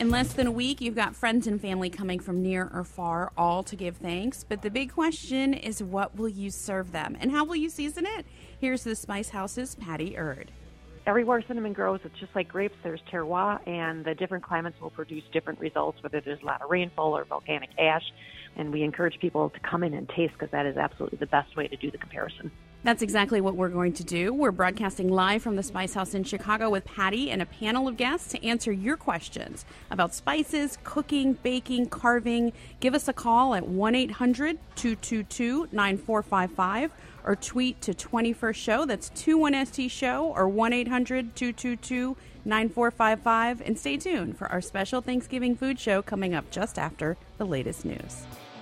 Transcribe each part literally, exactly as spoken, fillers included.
In less than a week, you've got friends and family coming from near or far, all to give thanks. But the big question is, what will you serve them? And how will you season it? Here's the Spice House's Patty Erd. Everywhere cinnamon grows, it's just like grapes. There's terroir, and the different climates will produce different results, whether there's a lot of rainfall or volcanic ash. And we encourage people to come in and taste, because that is absolutely the best way to do the comparison. That's exactly what we're going to do. We're broadcasting live from the Spice House in Chicago with Patty and a panel of guests to answer your questions about spices, cooking, baking, carving. Give us a call at one eight hundred two two two nine four five five or tweet to twenty-first show. That's twenty-one S T show or one eight hundred two two two nine four five five. And stay tuned for our special Thanksgiving food show coming up just after the latest news.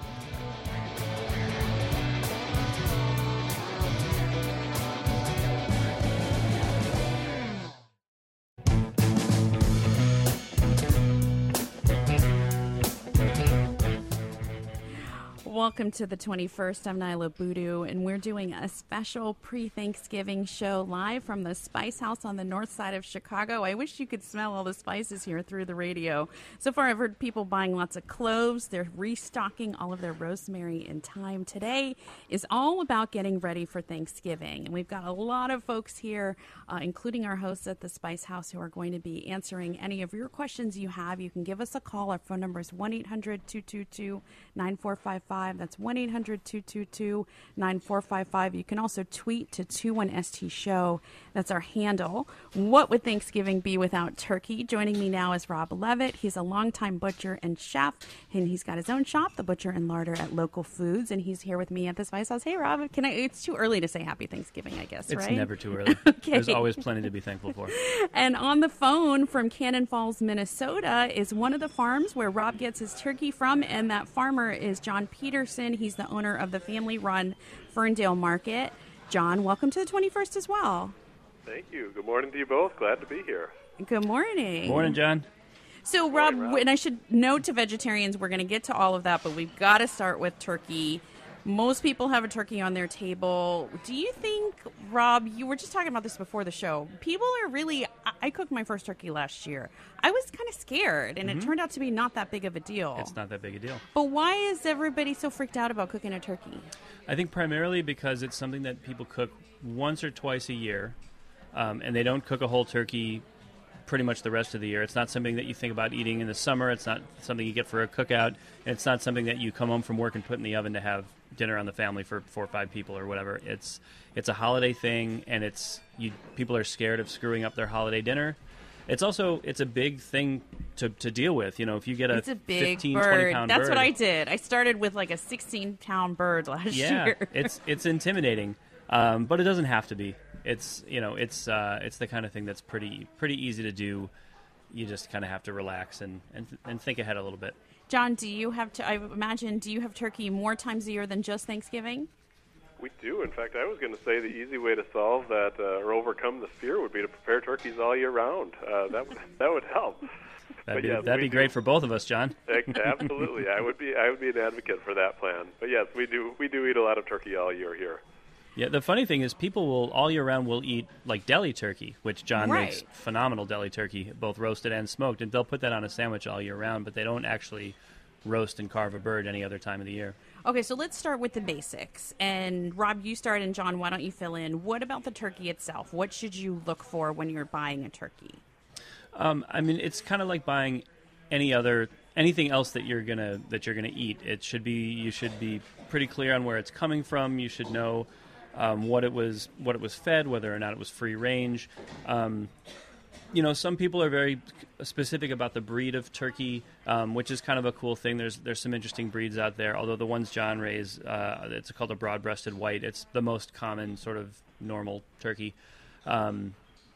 Welcome to the twenty-first. I'm Nyla Boodoo, and we're doing a special pre-Thanksgiving show live from the Spice House on the north side of Chicago. I wish you could smell all the spices here through the radio. So far, I've heard people buying lots of cloves. They're restocking all of their rosemary and thyme. Today is all about getting ready for Thanksgiving, and we've got a lot of folks here, uh, including our hosts at the Spice House, who are going to be answering any of your questions you have. You can give us a call. Our phone number is one eight hundred two two two nine four five five. That's one eight hundred two two two nine four five five. You can also tweet to twenty-one S T show. That's our handle. What would Thanksgiving be without turkey? Joining me now is Rob Levitt. He's a longtime butcher and chef, and he's got his own shop, The Butcher and Larder at Local Foods, and he's here with me at the Spice House. Hey, Rob, can I? It's too early to say Happy Thanksgiving, I guess, it's right? It's never too early. Okay. There's always plenty to be thankful for. And on the phone from Cannon Falls, Minnesota, is one of the farms where Rob gets his turkey from, and that farmer is John Peterson. He's the owner of the family-run Ferndale Market. John, welcome to the twenty-first as well. Thank you. Good morning to you both. Glad to be here. Good morning. Morning, John. So, morning, Rob, Rob, and I should note to vegetarians, we're going to get to all of that, but we've got to start with turkey. Most people have a turkey on their table. Do you think, Rob, you were just talking about this before the show, people are really, I cooked my first turkey last year. I was kind of scared, and mm-hmm. it turned out to be not that big of a deal. It's not that big a deal. But why is everybody so freaked out about cooking a turkey? I think primarily because it's something that people cook once or twice a year, um, and they don't cook a whole turkey pretty much the rest of the year. It's not something that you think about eating in the summer. It's not something you get for a cookout. And it's not something that you come home from work and put in the oven to have dinner on the family for four or five people or whatever. It's it's a holiday thing, and it's you. People are scared of screwing up their holiday dinner. It's also it's a big thing to, to deal with. You know, if you get a, it's a big fifteen, bird. twenty pound That's bird. What I did. I started with like a sixteen pound bird last yeah, year. it's it's intimidating, um, but it doesn't have to be. It's you know it's uh, it's the kind of thing that's pretty pretty easy to do. You just kind of have to relax and, and and think ahead a little bit. John, do you have to? I imagine, do you have turkey more times a year than just Thanksgiving? We do. In fact, I was going to say the easy way to solve that uh, or overcome the fear would be to prepare turkeys all year round. Uh, that would that would help. That'd be, yes, that'd be great do. for both of us, John. Absolutely, I would be I would be an advocate for that plan. But yes, we do we do eat a lot of turkey all year here. Yeah, the funny thing is people will, all year round, will eat, like, deli turkey, which John right. makes phenomenal deli turkey, both roasted and smoked, and they'll put that on a sandwich all year round, but they don't actually roast and carve a bird any other time of the year. Okay, so let's start with the basics. And, Rob, you start, and John, why don't you fill in? What about the turkey itself? What should you look for when you're buying a turkey? Um, I mean, it's kind of like buying any other... anything else that you're gonna that you're gonna eat. It should be you should be pretty clear on where it's coming from. You should know um, what it was what it was fed, whether or not it was free range. Um, you know, some people are very specific about the breed of turkey, um, which is kind of a cool thing. There's there's some interesting breeds out there. Although the ones John raised, uh, it's called a broad-breasted white. It's the most common sort of normal turkey. Um,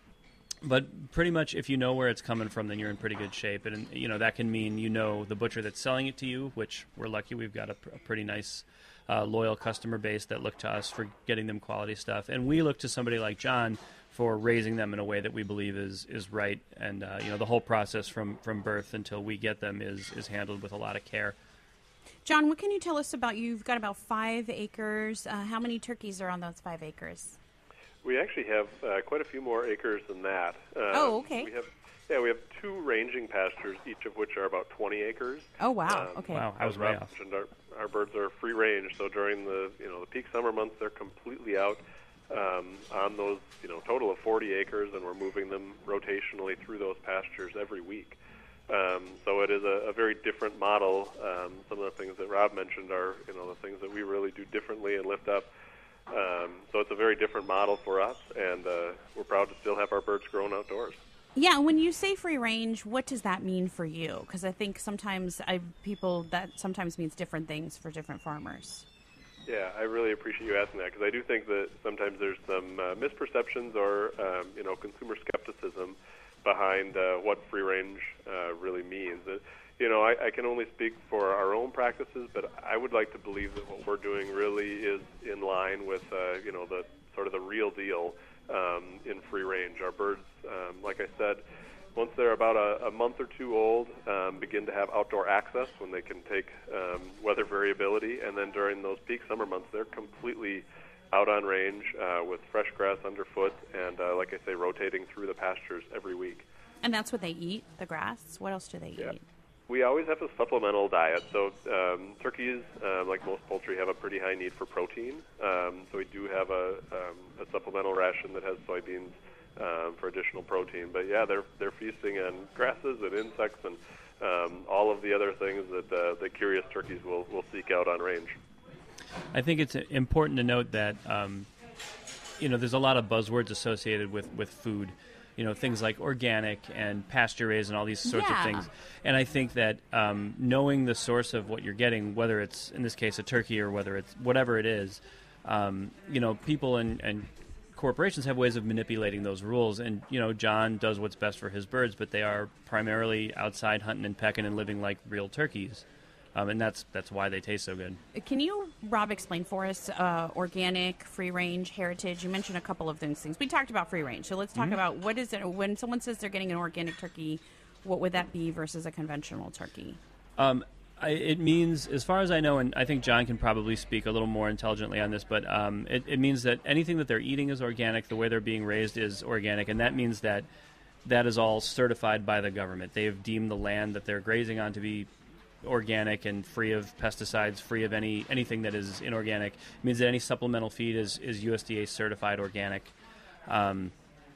But pretty much if you know where it's coming from, then you're in pretty good shape. And, you know, that can mean you know the butcher that's selling it to you, which we're lucky we've got a, a pretty nice, uh, loyal customer base that look to us for getting them quality stuff. And we look to somebody like John for raising them in a way that we believe is is right. And, uh, you know, the whole process from, from birth until we get them is, is handled with a lot of care. John, what can you tell us about, you've got about five acres. Uh, how many turkeys are on those five acres? We actually have uh, quite a few more acres than that. Uh, oh, okay. We have, yeah, we have two ranging pastures, each of which are about twenty acres. Oh, wow. Um, Okay. Wow, I was way Rob off. mentioned, Our, our birds are free range, so during the you know the peak summer months, they're completely out um, on those you know total of forty acres, and we're moving them rotationally through those pastures every week. Um, so it is a, a very different model. Um, some of the things that Rob mentioned are you know the things that we really do differently and lift up. Um, so it's a very different model for us, and uh, we're proud to still have our birds grown outdoors. Yeah, when you say free range, what does that mean for you? Because I think sometimes I people that sometimes means different things for different farmers. Yeah, I really appreciate you asking that, because I do think that sometimes there's some uh, misperceptions or um, you know consumer skepticism behind uh, what free range uh, really means. Uh, you know, I, I can only speak for our own practices, but I would like to believe that what we're doing really is in line with uh, you know the sort of the real deal um, in free range. Our birds, um, like I said, once they're about a, a month or two old, um, begin to have outdoor access when they can take um, weather variability, and then during those peak summer months, they're completely out on range uh, with fresh grass underfoot, and uh, like I say, rotating through the pastures every week. And that's what they eat, the grass? What else do they Yeah. eat? We always have a supplemental diet. So um, turkeys, uh, like most poultry, have a pretty high need for protein. Um, so we do have a, um, a supplemental ration that has soybeans um, for additional protein. But yeah, they're they're feasting on grasses and insects and um, all of the other things that uh, the curious turkeys will, will seek out on range. I think it's important to note that um, you know there's a lot of buzzwords associated with, with food. You know, things like organic and pasture raised and all these sorts Yeah. of things. And I think that um, knowing the source of what you're getting, whether it's, in this case, a turkey or whether it's whatever it is, um, you know, people and, and corporations have ways of manipulating those rules. And, you know, John does what's best for his birds, but they are primarily outside hunting and pecking and living like real turkeys. Um, and that's that's why they taste so good. Can you, Rob, explain for us uh, organic, free range, heritage? You mentioned a couple of those things. We talked about free range, so let's talk Mm-hmm. about what is it when someone says they're getting an organic turkey. What would that be versus a conventional turkey? Um, I, it means, as far as I know, and I think John can probably speak a little more intelligently on this, but um, it, it means that anything that they're eating is organic. The way they're being raised is organic, and that means that that is all certified by the government. They have deemed the land that they're grazing on to be organic and free of pesticides, free of any anything that is inorganic. It means that any supplemental feed is, is U S D A certified organic. Um,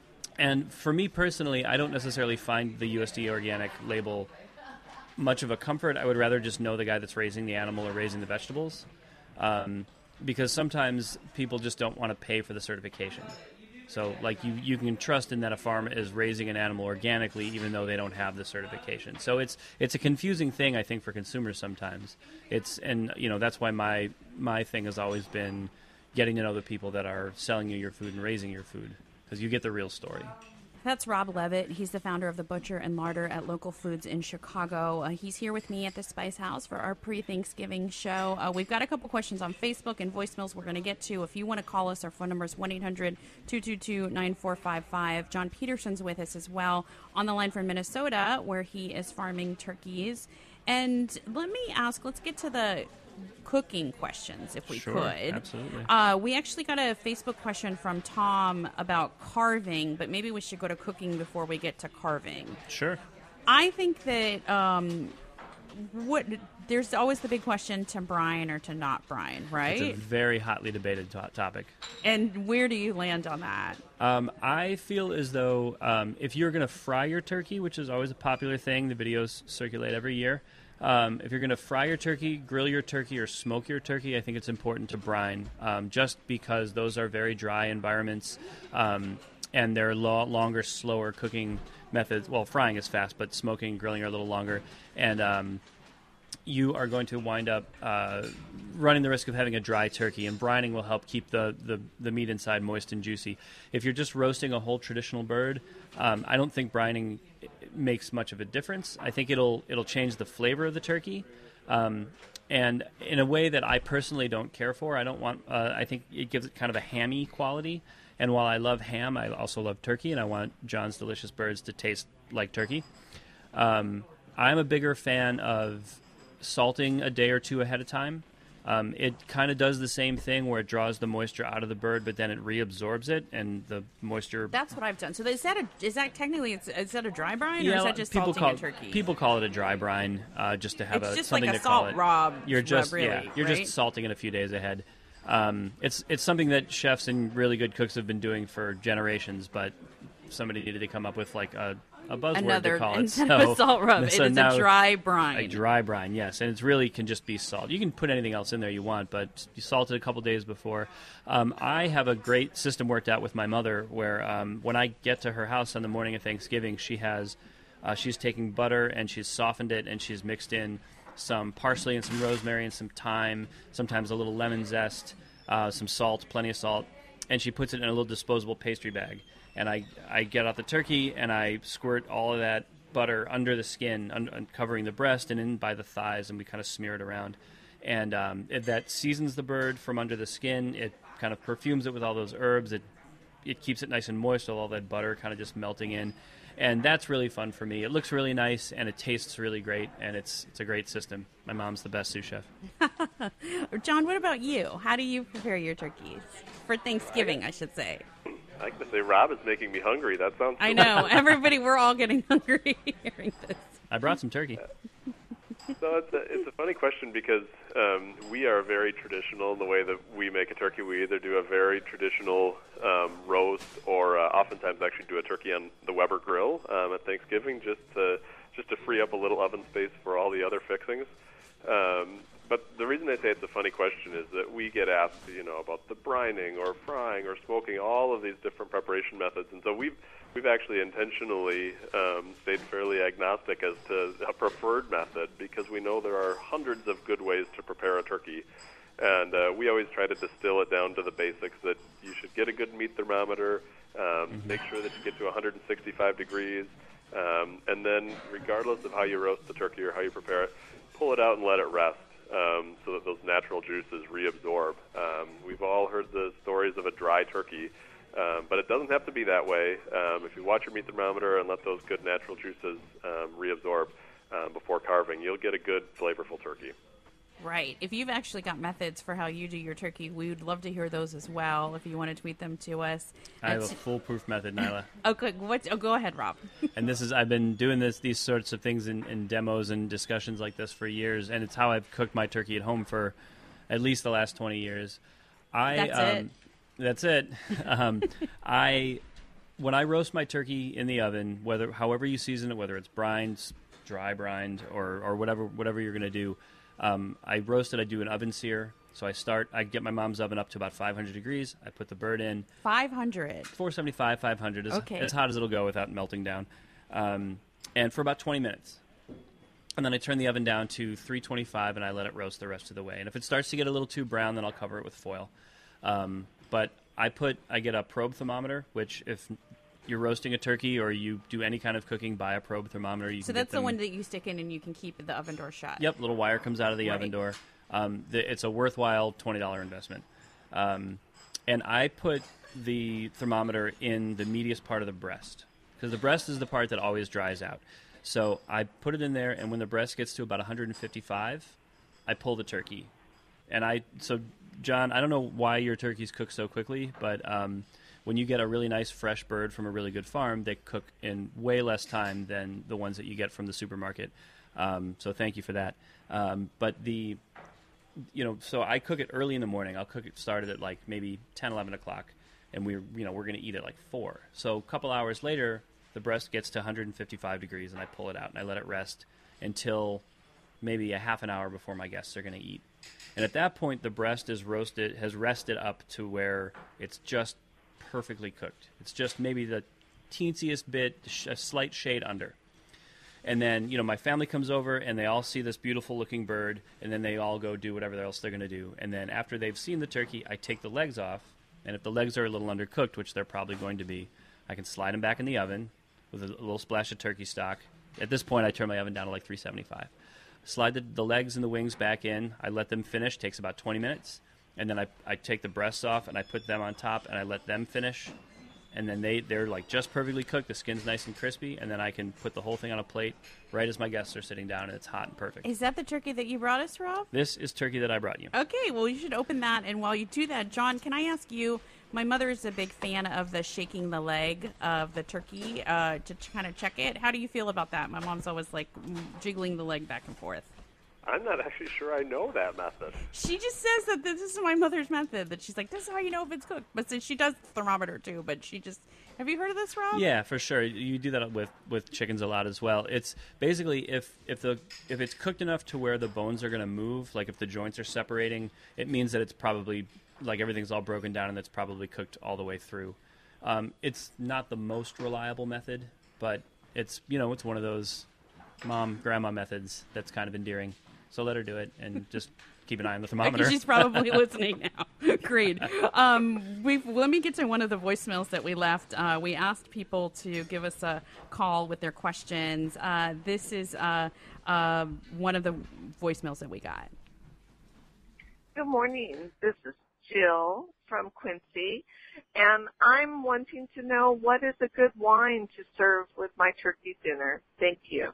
and for me personally, I don't necessarily find the U S D A organic label much of a comfort. I would rather just know the guy that's raising the animal or raising the vegetables, um, because sometimes people just don't want to pay for the certification. So, like, you, you can trust in that a farm is raising an animal organically, even though they don't have the certification. So it's it's a confusing thing, I think, for consumers sometimes. It's and you know that's why my my thing has always been getting to know the people that are selling you your food and raising your food, because you get the real story. That's Rob Levitt. He's the founder of the Butcher and Larder at Local Foods in Chicago. Uh, he's here with me at the Spice House for our pre-Thanksgiving show. Uh, we've got a couple questions on Facebook and voicemails we're going to get to. If you want to call us, our phone number is one eight hundred two two two nine four five five. John Peterson's with us as well on the line from Minnesota, where he is farming turkeys. And let me ask, let's get to the cooking questions, if we Sure, could. absolutely. Uh, we actually got a Facebook question from Tom about carving, but maybe we should go to cooking before we get to carving. Sure. I think that um, what there's always the big question to brine or to not brine, right? It's a very hotly debated to- topic. And where do you land on that? Um, I feel as though um, if you're going to fry your turkey, which is always a popular thing, the videos circulate every year. Um, if you're going to fry your turkey, grill your turkey, or smoke your turkey, I think it's important to brine, um, just because those are very dry environments, um, and they're lo- longer, slower cooking methods. Well, frying is fast, but smoking and grilling are a little longer, and um, you are going to wind up uh, running the risk of having a dry turkey, and brining will help keep the, the, the meat inside moist and juicy. If you're just roasting a whole traditional bird, um, I don't think brining makes much of a difference. I think it'll it'll change the flavor of the turkey, um, and in a way that I personally don't care for. I don't want. Uh, I think it gives it kind of a hammy quality. And while I love ham, I also love turkey, and I want John's Delicious Birds to taste like turkey. Um, I'm a bigger fan of salting a day or two ahead of time, Um, it kind of does the same thing where it draws the moisture out of the bird, but then it reabsorbs it, and the moisture. That's what I've done. So is that a, is that technically it's, is that a dry brine, yeah, or is that just people salting call a turkey? people call it a dry brine, uh, just to have It's a just something like a to call salt it. raw You're just rub, really, yeah, you're right? just salting it a few days ahead. Um, it's it's something that chefs and really good cooks have been doing for generations, but somebody needed to come up with like a, a buzzword Another to call it. instead so, of a salt rub, so it is now a dry brine. A dry brine, yes, and it really can just be salt. You can put anything else in there you want, but you salt it a couple days before. Um, I have a great system worked out with my mother, where um, when I get to her house on the morning of Thanksgiving, she has uh, she's taking butter and she's softened it and she's mixed in some parsley and some rosemary and some thyme, sometimes a little lemon zest, uh, some salt, plenty of salt, and she puts it in a little disposable pastry bag. And I, I get out the turkey and I squirt all of that butter under the skin, un- un- covering the breast and in by the thighs, and we kind of smear it around. And um, it, that seasons the bird from under the skin. It kind of perfumes it with all those herbs. It it keeps it nice and moist with all that butter kind of just melting in. And that's really fun for me. It looks really nice, and it tastes really great, and it's it's a great system. My mom's the best sous chef. John, what about you? How do you prepare your turkeys? For Thanksgiving, I should say. I like to say Rob is making me hungry. That sounds I know. Everybody, we're all getting hungry hearing this. I brought some turkey. So it's a, it's a funny question because um, we are very traditional in the way that we make a turkey. We either do a very traditional um, roast or uh, oftentimes actually do a turkey on the Weber grill um, at Thanksgiving just to, just to free up a little oven space for all the other fixings. Um, but the reason I say it's a funny question is that we get asked, you know, about the brining or frying or smoking, all of these different preparation methods. And so we've We've actually intentionally um, stayed fairly agnostic as to a preferred method because we know there are hundreds of good ways to prepare a turkey. And uh, we always try to distill it down to the basics that you should get a good meat thermometer, um, mm-hmm. make sure that you get to one hundred sixty-five degrees, um, and then regardless of how you roast the turkey or how you prepare it, pull it out and let it rest um, so that those natural juices reabsorb. Um, we've all heard the stories of a dry turkey. Um, but it doesn't have to be that way. Um, if you watch your meat thermometer and let those good natural juices um, reabsorb um, before carving, you'll get a good, flavorful turkey. Right. If you've actually got methods for how you do your turkey, we would love to hear those as well if you want to tweet them to us. I have a foolproof method, Nyla. Okay, what, oh, go ahead, Rob. And this is I've been doing this these sorts of things in, in demos and discussions like this for years, and it's how I've cooked my turkey at home for at least the last twenty years. I, That's um, it. That's it. Um, I when I roast my turkey in the oven, whether however you season it, whether it's brined, dry brined, or or whatever whatever you're going to do, um, I roast it. I do an oven sear. So I start. I get my mom's oven up to about five hundred degrees. I put the bird in. five hundred. four seventy-five, five hundred is okay. as hot as it'll go without melting down, um, and for about twenty minutes. And then I turn the oven down to three twenty-five, and I let it roast the rest of the way. And if it starts to get a little too brown, then I'll cover it with foil. Um, But I put, I get a probe thermometer, which if you're roasting a turkey or you do any kind of cooking, buy a probe thermometer. You so can that's get the one that you stick in and you can keep the oven door shut. Yep, little wire comes out of the right. oven door. Um, the, it's a worthwhile twenty dollars investment. Um, and I put the thermometer in the meatiest part of the breast because the breast is the part that always dries out. So I put it in there, and when the breast gets to about one hundred fifty-five, I pull the turkey. And I, so John, I don't know why your turkeys cook so quickly, but um, when you get a really nice fresh bird from a really good farm, they cook in way less time than the ones that you get from the supermarket. Um, so thank you for that. Um, but the, you know, so I cook it early in the morning. I'll cook it started at like maybe ten, eleven o'clock, and we're, you know, we're going to eat at like four. So a couple hours later, the breast gets to one hundred fifty-five degrees, and I pull it out and I let it rest until maybe a half an hour before my guests are going to eat. And at that point, the breast is roasted, has rested up to where it's just perfectly cooked. It's just maybe the teensiest bit, a slight shade under. And then, you know, my family comes over, and they all see this beautiful-looking bird, and then they all go do whatever else they're going to do. And then after they've seen the turkey, I take the legs off, and if the legs are a little undercooked, which they're probably going to be, I can slide them back in the oven with a little splash of turkey stock. At this point, I turn my oven down to like three seventy-five. Slide the, the legs and the wings back in. I let them finish. Takes about twenty minutes. And then I, I take the breasts off, and I put them on top, and I let them finish. and then they they're like just perfectly cooked. The skin's nice and crispy, and then I can put the whole thing on a plate right as my guests are sitting down, and it's hot and perfect. Is that the turkey that you brought us, Rob? This is turkey that I brought you. Okay, well, you should open that. And while you do that, John, can I ask you? My mother is a big fan of the shaking the leg of the turkey uh, to ch- kind of check it. How do you feel about that? My mom's always like jiggling the leg back and forth. I'm not actually sure I know that method. She just says that this is my mother's method, that she's like, this is how you know if it's cooked. But since she does the thermometer too, but she just, have you heard of this, Rob? Yeah, for sure. You do that with, with chickens a lot as well. It's basically if, if the if it's cooked enough to where the bones are going to move, like if the joints are separating, it means that it's probably, like everything's all broken down and it's probably cooked all the way through. Um, it's not the most reliable method, but it's, you know, it's one of those mom, grandma methods that's kind of endearing. So let her do it and just keep an eye on the thermometer. She's probably listening now. Great. Um, we've, let me get to one of the voicemails that we left. Uh, we asked people to give us a call with their questions. Uh, this is uh, uh, one of the voicemails that we got. Good morning. This is Jill from Quincy, and I'm wanting to know what is a good wine to serve with my turkey dinner. Thank you.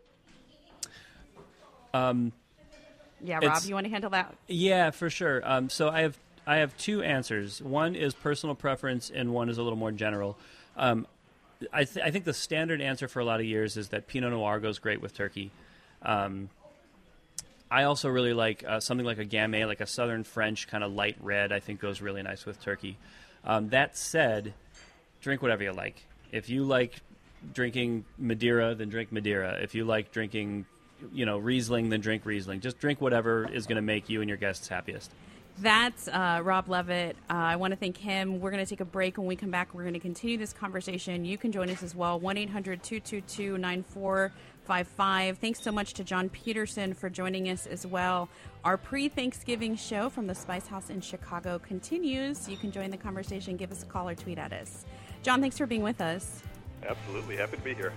Um, yeah, Rob, you want to handle that? Yeah, for sure. Um, so I have I have two answers. One is personal preference, and one is a little more general. Um, I, th- I think the standard answer for a lot of years is that Pinot Noir goes great with turkey. Um, I also really like uh, something like a Gamay, like a Southern French kind of light red, I think goes really nice with turkey. Um, that said, drink whatever you like. If you like drinking Madeira, then drink Madeira. If you like drinking, you know, Riesling, then drink Riesling. Just drink whatever is going to make you and your guests happiest. That's uh, Rob Levitt. Uh, I want to thank him. We're going to take a break. When we come back, we're going to continue this conversation. You can join us as well, one eight hundred two two two nine four five five. Thanks so much to John Peterson for joining us as well. Our pre-Thanksgiving show from the Spice House in Chicago continues. You can join the conversation. Give us a call or tweet at us. John, thanks for being with us. Absolutely. Happy to be here.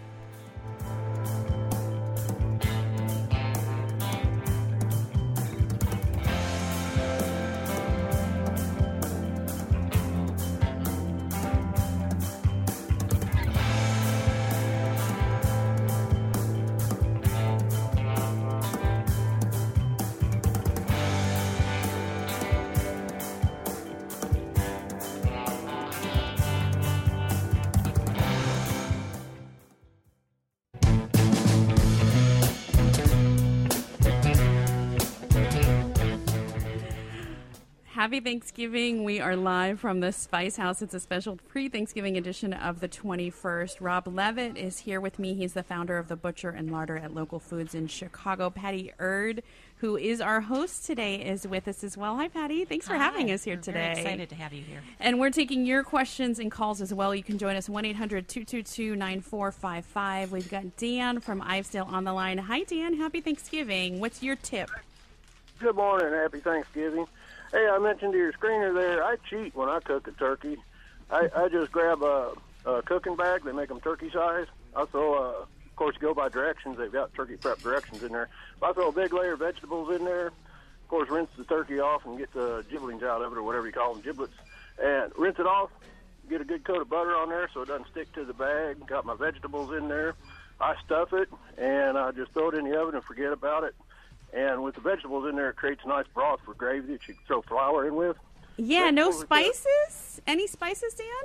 Happy Thanksgiving. We are live from the Spice House. It's a special pre-Thanksgiving edition of the twenty-first. Rob Levitt is here with me. He's the founder of the Butcher and Larder at Local Foods in Chicago. Patty Erd, who is our host today, is with us as well. Hi, Patty. Thanks for Hi. having us here We're today. Very excited to have you here. And we're taking your questions and calls as well. You can join us one eight hundred two two two nine four five five. We've got Dan from Ivesdale on the line. Hi, Dan. Happy Thanksgiving. What's your tip? Good morning. Happy Thanksgiving. Hey, I mentioned to your screener there, I cheat when I cook a turkey. I, I just grab a, a cooking bag. They make them turkey size. I throw, a, of course, go by directions. They've got turkey prep directions in there. I throw a big layer of vegetables in there. Of course, rinse the turkey off and get the giblings out of it, or whatever you call them, giblets. And rinse it off. Get a good coat of butter on there so it doesn't stick to the bag. Got my vegetables in there. I stuff it, and I just throw it in the oven and forget about it. And with the vegetables in there, it creates a nice broth for gravy that you can throw flour in with. Yeah, no Vegetables are spices? Any spices, Dan?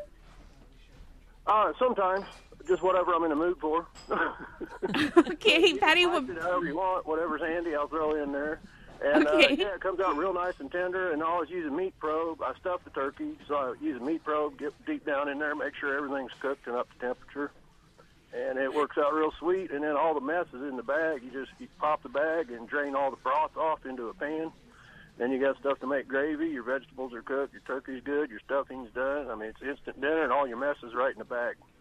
Uh, sometimes. Just whatever I'm in the mood for. Okay, Patty. Spice it however you want. Whatever's handy, I'll throw in there. And Okay. uh, yeah, it comes out real nice and tender. And I always use a meat probe. I stuff the turkey, so I use a meat probe, get deep down in there, make sure everything's cooked and up to temperature. And it works out real sweet. And then all the mess is in the bag. You just you pop the bag and drain all the broth off into a pan. Then you got stuff to make gravy. Your vegetables are cooked. Your turkey's good. Your stuffing's done. I mean, it's instant dinner, and all your mess is right in the bag.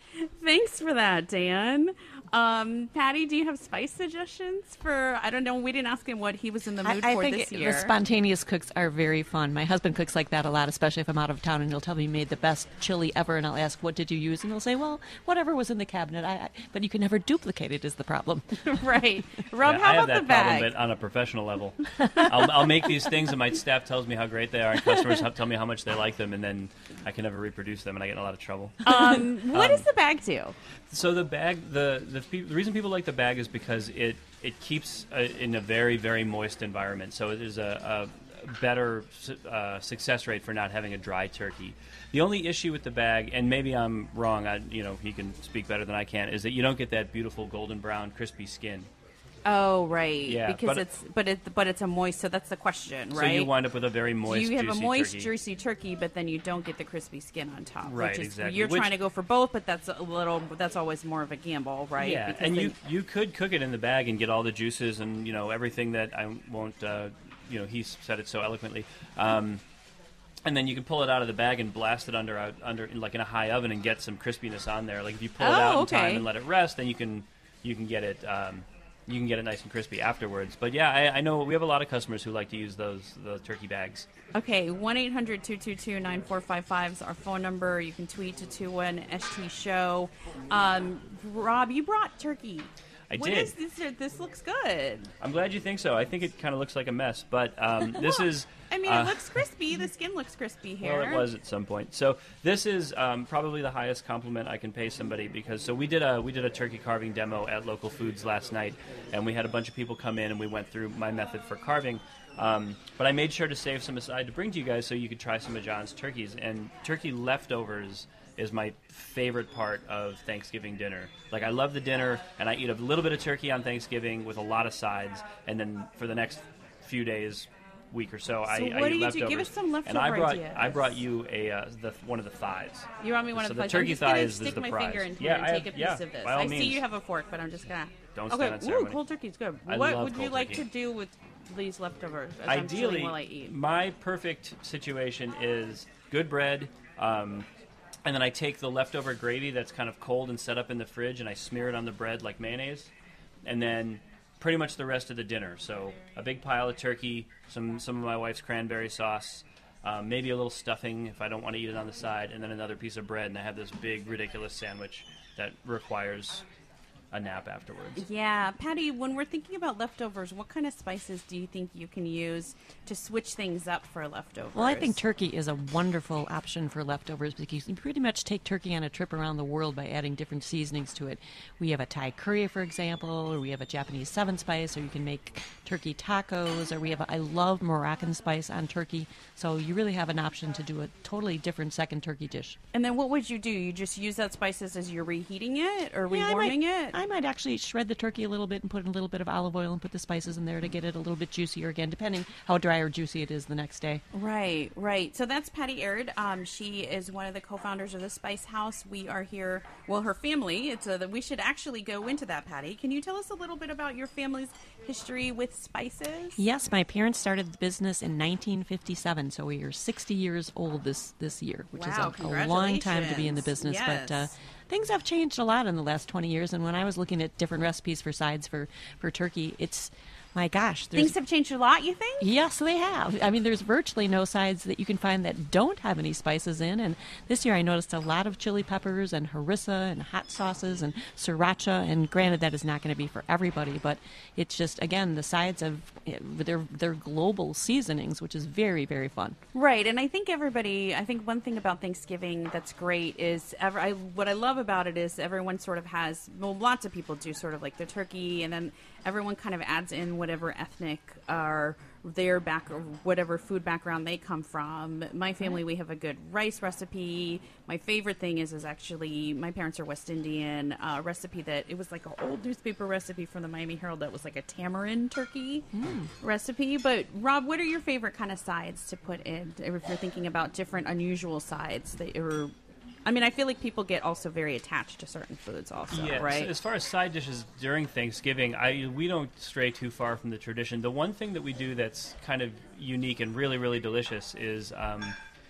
Thanks for that, Dan. Um, Patty, do you have spice suggestions for, I don't know, we didn't ask him what he was in the mood I, I for think this it- year. the spontaneous cooks are very fun. My husband cooks like that a lot, especially if I'm out of town, and he'll tell me he made the best chili ever, and I'll ask, what did you use? And he'll say, well, whatever was in the cabinet. I, I, but you can never duplicate it is the problem. Right. Rob, Yeah, how I have about that the bag? problem, but on a professional level. I'll, I'll make these things, and my staff tells me how great they are, and customers have- tell me how much they like them, and then I can never reproduce them, and I get in a lot of trouble. Um, what Um, does the bag do? So the bag, the the, pe- the reason people like the bag is because it it keeps uh, in a very very moist environment. So it is a, a better su- uh, success rate for not having a dry turkey. The only issue with the bag, and maybe I'm wrong, I, you know, he can speak better than I can, is that you don't get that beautiful golden brown crispy skin. Oh, right. Yeah, because but- it's but it but it's a moist. So that's the question, right? So you wind up with a very moist, you have juicy a moist, turkey. juicy turkey, but then you don't get the crispy skin on top. Right, which is, exactly. You're Which- trying to go for both, but that's a little. That's always more of a gamble, right? Yeah, Because and then- you you could cook it in the bag and get all the juices and you know everything that I won't. Uh, you know, he said it so eloquently. Um, and then you can pull it out of the bag and blast it under a, under like in a high oven and get some crispiness on there. Like if you pull it Oh, out in okay. time and let it rest, then you can you can get it. Um, you can get it nice and crispy afterwards. But yeah, I, I know we have a lot of customers who like to use those the turkey bags. Okay, one eight hundred two two two nine four five five is our phone number. You can tweet to two one S T show. Um, Rob, you brought turkey. I What did. is this? This looks good. I'm glad you think so. I think it kind of looks like a mess, but um, this is. I mean, uh, it looks crispy. The skin looks crispy here. Well, it was at some point. So this is um, probably the highest compliment I can pay somebody because so we did a we did a turkey carving demo at Local Foods last night, and we had a bunch of people come in and we went through my method for carving. Um, but I made sure to save some aside to bring to you guys so you could try some of John's turkeys. And turkey leftovers is my favorite part of Thanksgiving dinner. Like I love the dinner, and I eat a little bit of turkey on Thanksgiving with a lot of sides, and then for the next few days. Week or so, I, So I what eat do you do? leftovers. Give us some leftover and I brought ideas. I brought you a uh, the one of the thighs. You want me one So of the the thighs? turkey I'm just thigh gonna is- is stick the my prize. finger in here Yeah, and I take have- a piece yeah, of this. by all I see means. you have a fork, but I'm just gonna. Don't okay. stand on Ooh, ceremony. cold turkey's good. I what love would you cold like turkey. to do with these leftovers? As I'm chewing Ideally, while I eat. my perfect situation is good bread, um, and then I take the leftover gravy that's kind of cold and set up in the fridge, and I smear it on the bread like mayonnaise, and then pretty much the rest of the dinner. So a big pile of turkey, some some of my wife's cranberry sauce. Um, maybe a little stuffing if I don't want to eat it on the side, and then another piece of bread, and I have this big, ridiculous sandwich that requires a nap afterwards. Yeah, Patty, when we're thinking about leftovers, what kind of spices do you think you can use to switch things up for leftovers? Well, I think turkey is a wonderful option for leftovers because you can pretty much take turkey on a trip around the world by adding different seasonings to it. We have a Thai curry, for example, or we have a Japanese seven spice, or you can make turkey tacos, or we have a, I love Moroccan spice on turkey. So you really have an option to do a totally different second turkey dish. And then what would you do? You just use that spices as you're reheating it or Yeah, I rewarming might, it? I might actually shred the turkey a little bit and put in a little bit of olive oil and put the spices in there to get it a little bit juicier again, depending how dry or juicy it is the next day. Right, right. So that's Patty Aird. Um, she is one of the co-founders of the Spice House. We are here, well, her family. It's a, that we should actually go into that, Patty. Can you tell us a little bit about your family's history with spices? Yes, my parents started the business in nineteen fifty-seven, so we are sixty years old this this year, which Wow, is a, a long time to be in the congratulations. business. But uh, Yes. things have changed a lot in the last twenty years, and when I was looking at different recipes for sides for, for turkey, it's, my gosh. there's- Things have changed a lot, you think? Yes, they have. I mean, there's virtually no sides that you can find that don't have any spices in. And this year I noticed a lot of chili peppers and harissa and hot sauces and sriracha. And granted, that is not going to be for everybody, but it's just, again, the sides of, they're, they're global seasonings, which is very, very fun. Right, and I think everybody, I think one thing about Thanksgiving that's great is, ever, I, what I love about it is everyone sort of has, well, lots of people do sort of like the turkey, and then everyone kind of adds in whatever ethnic or their back or whatever food background they come from. My family, we have a good rice recipe. My favorite thing is is actually my parents are West Indian. Uh, recipe that it was like an old newspaper recipe from the Miami Herald that was like a tamarind turkey recipe. But Rob, what are your favorite kind of sides to put in if you're thinking about different unusual sides that are? I mean, I feel like people get also very attached to certain foods, also, Yeah, right? so as far as side dishes during Thanksgiving, I we don't stray too far from the tradition. The one thing that we do that's kind of unique and really, really delicious is um,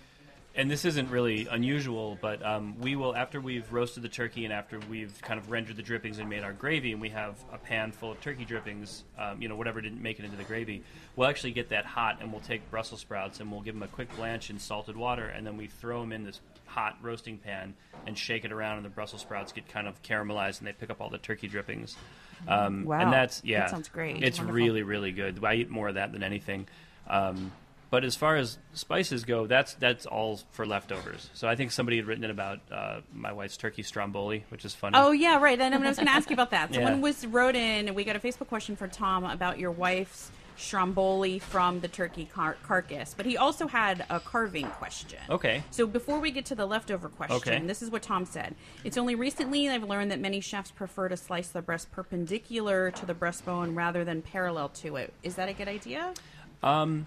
and this isn't really unusual, but um, we will, after we've roasted the turkey and after we've kind of rendered the drippings and made our gravy, and we have a pan full of turkey drippings, um, you know, whatever didn't make it into the gravy, we'll actually get that hot, and we'll take Brussels sprouts and we'll give them a quick blanch in salted water, and then we throw them in this hot roasting pan and shake it around, and the Brussels sprouts get kind of caramelized, and they pick up all the turkey drippings. Um, Wow. And that's, yeah. That sounds great. It's Wonderful. really, really good. I eat more of that than anything. Um, But as far as spices go, that's that's all for leftovers. So I think somebody had written it about uh, my wife's turkey stromboli, which is funny. Oh, yeah, right. And I was going to ask you about that. Yeah. Someone was wrote in, and we got a Facebook question for Tom about your wife's stromboli from the turkey car- carcass. But he also had a carving question. Okay. So before we get to the leftover question, Okay. this is what Tom said. It's only recently I've learned that many chefs prefer to slice the breast perpendicular to the breastbone rather than parallel to it. Is that a good idea? Um,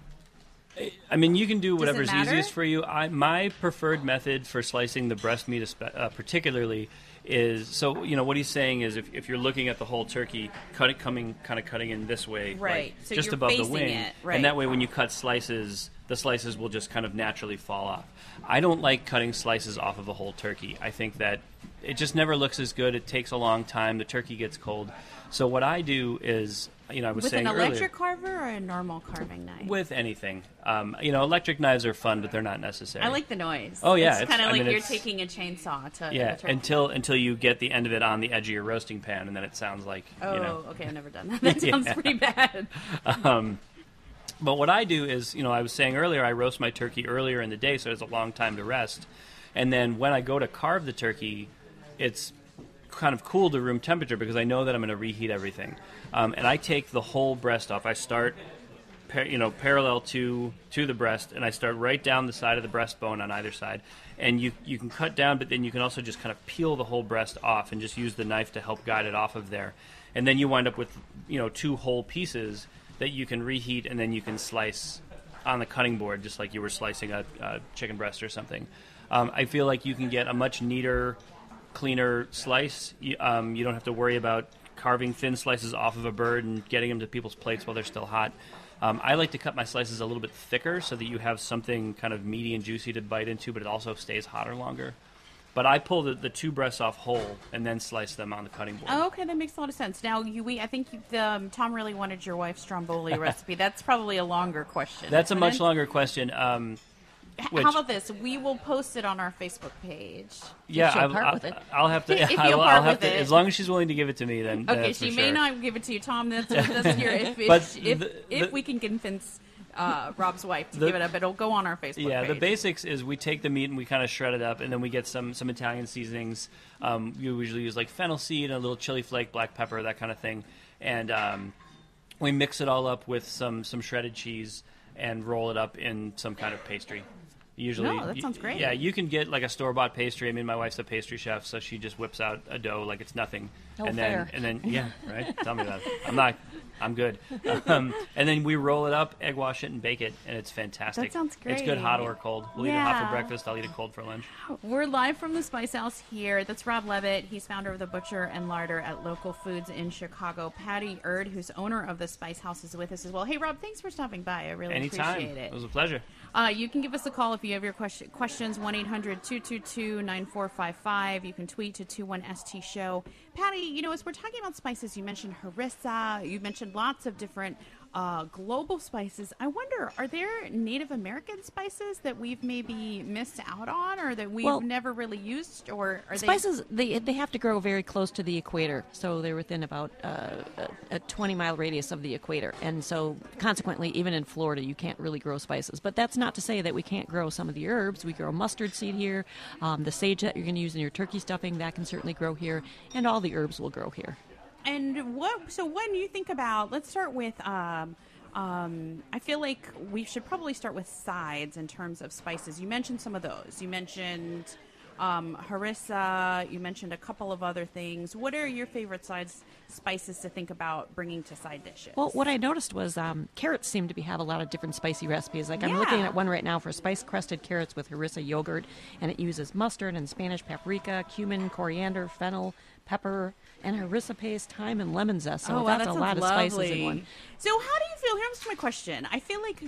I mean, you can do Does it whatever's matter? easiest for you. I, my preferred method for slicing the breast meat, espe- uh, particularly, is so. You know what he's saying is if, if you're looking at the whole turkey, cut it coming kind of cutting in this way, Right. like, So just you're above the facing wing, it, right. and that way when you cut slices, the slices will just kind of naturally fall off. I don't like cutting slices off of a whole turkey. I think that it just never looks as good. It takes a long time. The turkey gets cold. So what I do is, you know, I was With saying an earlier, electric carver or a normal carving knife? with anything. Um, you know, electric knives are fun, but they're not necessary. I like the noise. Oh, yeah, It's it's- kind of I like mean, you're it's- taking a chainsaw to Yeah, the turkey. until until you get the end of it on the edge of your roasting pan, and then it sounds like, Oh, you know. okay, I've never done that. That sounds Yeah. pretty bad. Um, but what I do is, you know, I was saying earlier, I roast my turkey earlier in the day, so it's a long time to rest. And then when I go to carve the turkey, it's kind of cool to room temperature because I know that I'm going to reheat everything. Um, and I take the whole breast off. I start, par- you know, parallel to to the breast, and I start right down the side of the breastbone on either side. And you you can cut down, but then you can also just kind of peel the whole breast off and just use the knife to help guide it off of there. And then you wind up with, you know, two whole pieces that you can reheat, and then you can slice on the cutting board just like you were slicing a, a chicken breast or something. Um, I feel like you can get a much neater, cleaner slice. You, um, you don't have to worry about carving thin slices off of a bird and getting them to people's plates while they're still hot. Um, I like to cut my slices a little bit thicker so that you have something kind of meaty and juicy to bite into, but it also stays hotter longer. But I pull the, the two breasts off whole and then slice them on the cutting board. Oh, okay, that makes a lot of sense. Now, you, we, I think you, um, Tom really wanted your wife's stromboli recipe. That's probably a longer question. That's a isn't much it? longer question. Um, H- which- How about this? We will post it on our Facebook page. yeah, she'll I, part I, with it. I'll have to. If I you'll will, part I'll have with to. it. As long as she's willing to give it to me, then. Okay, that's she for may sure. not give it to you, Tom. That's that's your if if, But if, the- if the- we can convince uh, Rob's wife to the- give it up, it'll go on our Facebook Yeah, page. the basics is we take the meat and we kind of shred it up, and then we get some some Italian seasonings. Um, you usually use like fennel seed, a little chili flake, black pepper, that kind of thing, and um, we mix it all up with some some shredded cheese and roll it up in some kind of pastry. Usually, No, that sounds great. Yeah, you can get like a store bought pastry. I mean, my wife's a pastry chef, so she just whips out a dough like it's nothing, Oh, and then fair. and then yeah, right. Tell me about it. I'm not. I'm good. Um, and then we roll it up, egg wash it, and bake it, and it's fantastic. That sounds It's good hot great. or cold. We'll eat it hot Yeah. for breakfast. I'll eat it cold for lunch. We're live from the Spice House here. That's Rob Levitt. He's founder of the Butcher and Larder at Local Foods in Chicago. Patty Erd, who's owner of the Spice House, is with us as well. Hey, Rob, thanks for stopping by. I really Anytime. appreciate it. It was a pleasure. Uh, you can give us a call if you have your question, questions, one eight hundred two two two nine four five five. You can tweet to two one S T show. Patty, you know, as we're talking about spices, you mentioned harissa. You mentioned lots of different uh, global spices. I wonder, are there Native American spices that we've maybe missed out on or that we've Well, never really used? Or are Spices, they they have to grow very close to the equator, so they're within about uh, a, a twenty mile radius of the equator, and so consequently, even in Florida, you can't really grow spices. But that's not to say that we can't grow some of the herbs. We grow mustard seed here, um, the sage that you're going to use in your turkey stuffing that can certainly grow here, and all the herbs will grow here. And what? So when you think about, let's start with. Um, um, I feel like we should probably start with sides in terms of spices. You mentioned some of those. You mentioned um, harissa. You mentioned a couple of other things. What are your favorite sides spices to think about bringing to side dishes? Well, what I noticed was um, carrots seem to be, have a lot of different spicy recipes. Like I'm looking Yeah. at one right now for spice-crusted carrots with harissa yogurt, and it uses mustard and Spanish paprika, cumin, coriander, fennel, pepper, and harissa paste, thyme, and lemon zest. So oh, wow, that's that a sounds lot of lovely. spices in one. So how do you feel? Here's my question. I feel like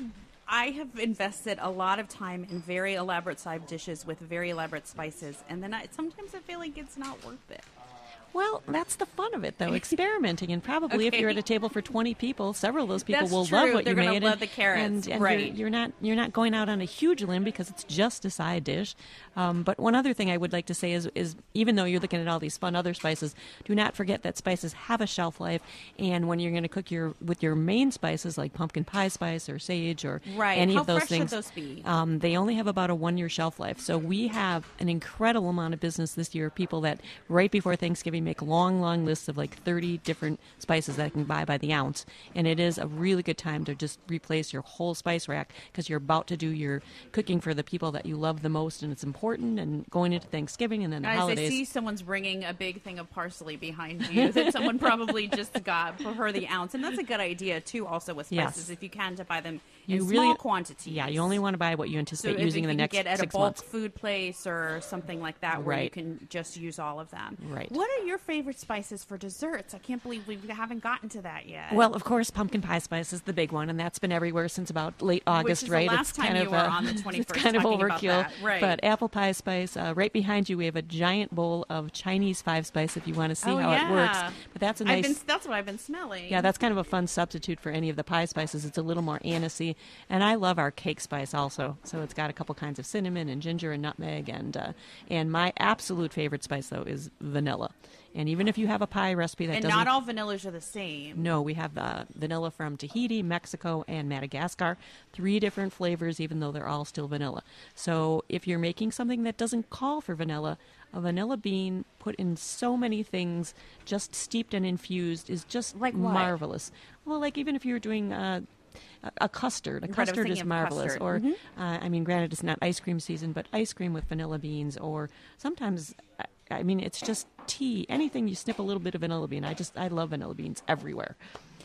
I have invested a lot of time in very elaborate side dishes with very elaborate spices, and then I, sometimes I feel like it's not worth it. Well, that's the fun of it, though, experimenting. And probably Okay. if you're at a table for twenty people, several of those people That's will true. love what They're you gonna made. love and, the carrots, and, and right. You're, you're not you're not going out on a huge limb because it's just a side dish. Um, but one other thing I would like to say is, is even though you're looking at all these fun other spices, do not forget that spices have a shelf life. And when you're going to cook your with your main spices like pumpkin pie spice or sage or Right. any How of those fresh should things, those be? Um, they only have about a one-year shelf life. So we have an incredible amount of business this year of people that right before Thanksgiving make long, long lists of like thirty different spices that I can buy by the ounce. And it is a really good time to just replace your whole spice rack because you're about to do your cooking for the people that you love the most, and it's important, and going into Thanksgiving and then the Guys, holidays. I see someone's bringing a big thing of parsley behind you that someone probably just got for her the ounce. And that's a good idea, too, also with spices, Yes. if you can, to buy them You in really- small quantities. Yeah, you only want to buy what you So anticipate if using you in the can next get at six a bulk months. food place or something like that where you Right. can just use all of them. Right. What are your favorite spices for desserts? I can't believe we haven't gotten to that yet. Well, of course, pumpkin pie spice is the big one, and that's been everywhere since about late August, is the right? last it's time kind you of were uh, on the twenty-first it's kind of talking about overkill. that, right. But apple pie spice, uh, right behind you, we have a giant bowl of Chinese five spice if you want to see Oh, how yeah. it works. But that's a I've nice. been, that's what I've been smelling. Yeah, that's kind of a fun substitute for any of the pie spices. It's a little more anisey, and I love our cake spice also. So it's got a couple kinds of cinnamon and ginger and nutmeg, and uh, and my absolute favorite spice though is vanilla. And even if you have a pie recipe that and doesn't, not all vanillas are the same. no, we have uh, vanilla from Tahiti, Mexico, and Madagascar. Three different flavors, even though they're all still vanilla. So if you're making something that doesn't call for vanilla, a vanilla bean put in so many things, just steeped and infused, is just Like what? marvelous. Well, like even if you're doing uh, a, a custard, a Right, I was custard thinking is of marvelous. custard. Or, Mhm. uh, I mean, granted, it's not ice cream season, but ice cream with vanilla beans, or sometimes. I- I mean, it's just tea. Anything you snip a little bit of vanilla bean. I just, I love vanilla beans everywhere.